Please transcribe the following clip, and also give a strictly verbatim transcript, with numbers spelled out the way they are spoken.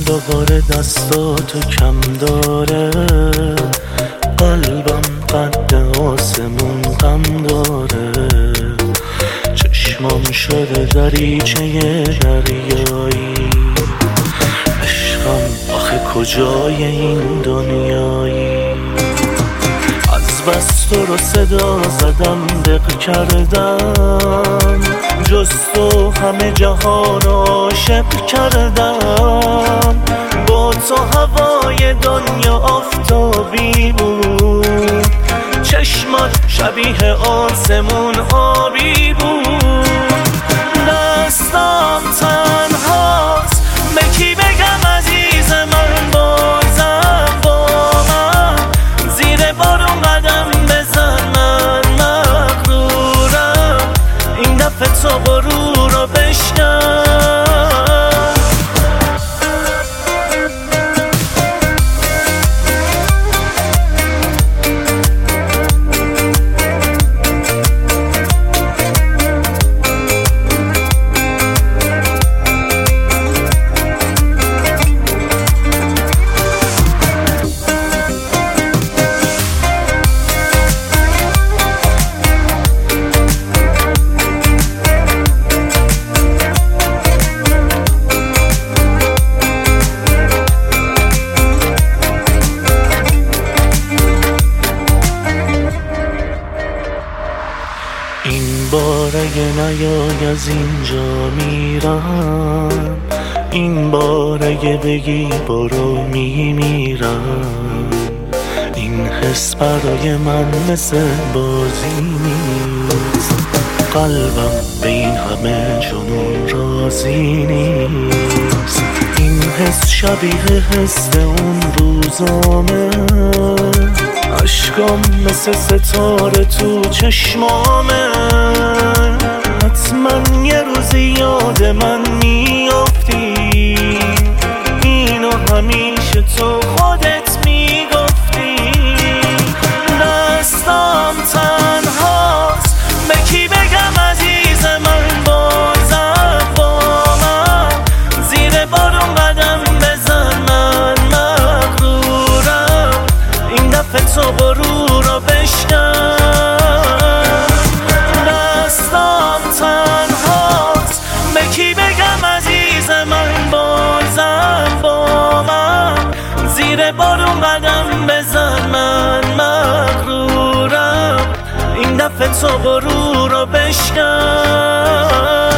دوباره دستاتو کم داره، قلبم قد آسمون غم داره، چشمام شده دریچه دریایی، عشقم آخه کجای این دنیایی؟ از بس تو رو صدا زدم دق کردم، جز تو همه جهان عاشق کردم، با تو هوای دنیا آفتابی بود، چشمات شبیه آسمون آبی بود، دستم تنهاست به کی بگم عزیز من، بازم با من زیر بارون قدم بزن، من مغرورم این دفعه تو غرور رو بشکن. این بار اگه نیای از اینجا میرم، این بار اگه بگی برو میمیرم، این حس برای من مثل بازی نیست، قلبم به این همه جنون راضی نیست، این حس شبیه حس اون روزامه، عشقام مثل ستاره تو چشمامه، حتما یه روزی یاد من میافتی، اینو همیشه تو خودت میگفتی، دستم تنهاست به کی بگم عزیز من، بازم با من زیر بارون قدم بزن، من مغرورم این دفعه تو غرور رو بشکن، دستم تنهاست به کی بگم عزیز من، بازم با من زیر بارون قدم بزن، من مغرورم این دفعه تو غرور رو بشکن.